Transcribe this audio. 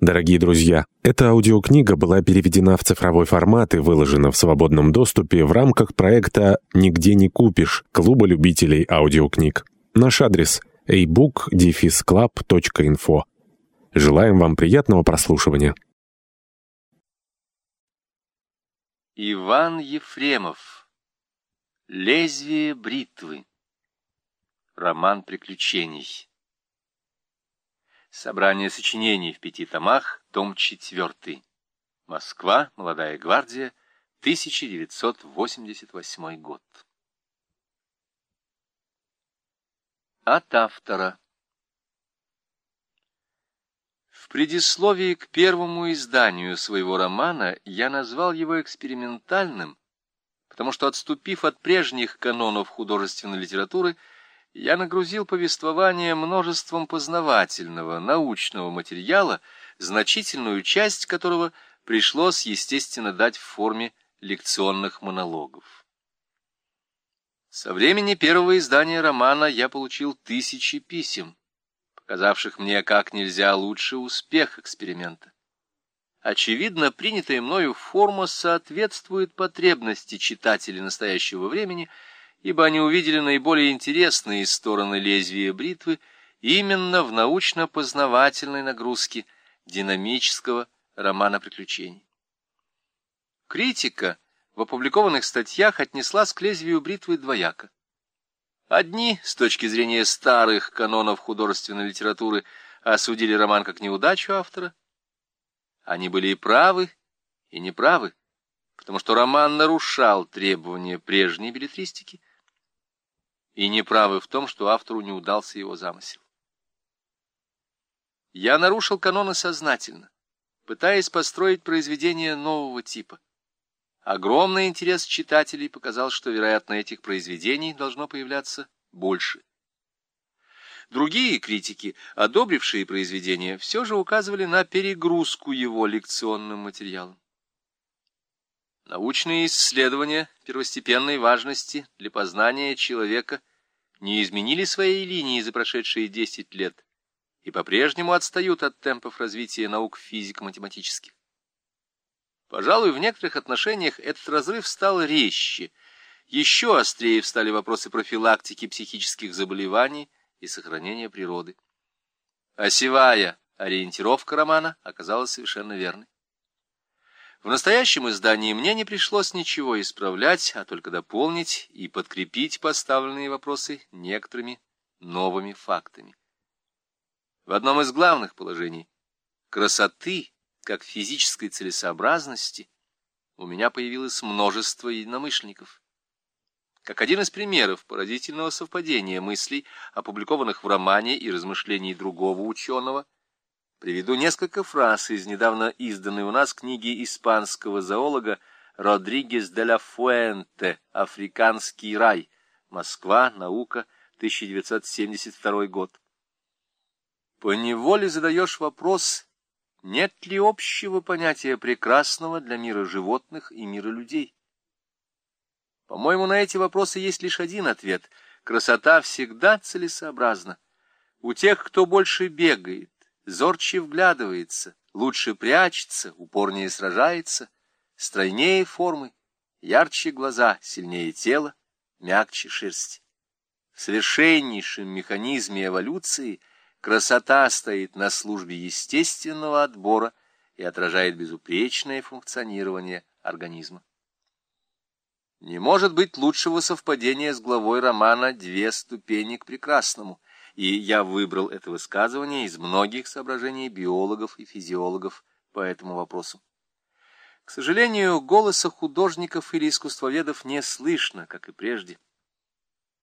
Дорогие друзья, эта аудиокнига была переведена в цифровой формат и выложена в свободном доступе в рамках проекта «Нигде не купишь» Клуба любителей аудиокниг. Наш адрес — ebook-club.info. Желаем вам приятного прослушивания. Иван Ефремов. Лезвие бритвы. Роман приключений. Собрание сочинений в 5 томах, том 4. Москва, Молодая гвардия, 1988 год. От автора. В предисловии к первому изданию своего романа я назвал его экспериментальным, потому что, отступив от прежних канонов художественной литературы, я нагрузил повествование множеством познавательного, научного материала, значительную часть которого пришлось, естественно, дать в форме лекционных монологов. Со времени первого издания романа я получил 1000 писем, показавших мне как нельзя лучше успех эксперимента. Очевидно, принятая мною форма соответствует потребности читателей настоящего времени, ибо они увидели наиболее интересные стороны лезвия бритвы именно в научно-познавательной нагрузке динамического романа приключений. Критика в опубликованных статьях отнеслась к лезвию бритвы двояко. Одни, с точки зрения старых канонов художественной литературы, осудили роман как неудачу автора. Они были и правы, и неправы, потому что роман нарушал требования прежней беллетристики, и неправы в том, что автору не удался его замысел. Я нарушил каноны сознательно, пытаясь построить произведение нового типа. Огромный интерес читателей показал, что, вероятно, этих произведений должно появляться больше. Другие критики, одобрившие произведение, все же указывали на перегрузку его лекционным материалом. Научные исследования первостепенной важности для познания человека не изменили своей линии за прошедшие 10 лет и по-прежнему отстают от темпов развития наук физико-математических. Пожалуй, в некоторых отношениях этот разрыв стал резче, еще острее встали вопросы профилактики психических заболеваний и сохранения природы. Осевая ориентировка романа оказалась совершенно верной. В настоящем издании мне не пришлось ничего исправлять, а только дополнить и подкрепить поставленные вопросы некоторыми новыми фактами. В одном из главных положений — красоты, как физической целесообразности, у меня появилось множество единомышленников. Как один из примеров поразительного совпадения мыслей, опубликованных в романе, и размышлений другого ученого, приведу несколько фраз из недавно изданной у нас книги испанского зоолога Родригес де ла Фуэнте «Африканский рай. Москва. Наука. 1972 год». Поневоле задаешь вопрос, нет ли общего понятия прекрасного для мира животных и мира людей. По-моему, на эти вопросы есть лишь один ответ. Красота всегда целесообразна. У тех, кто больше бегает, зорче вглядывается, лучше прячется, упорнее сражается, стройнее формы, ярче глаза, сильнее тело, мягче шерсть. В совершеннейшем механизме эволюции красота стоит на службе естественного отбора и отражает безупречное функционирование организма. Не может быть лучшего совпадения с главой романа «Две ступени к прекрасному», и я выбрал это высказывание из многих соображений биологов и физиологов по этому вопросу. К сожалению, голоса художников или искусствоведов не слышно, как и прежде.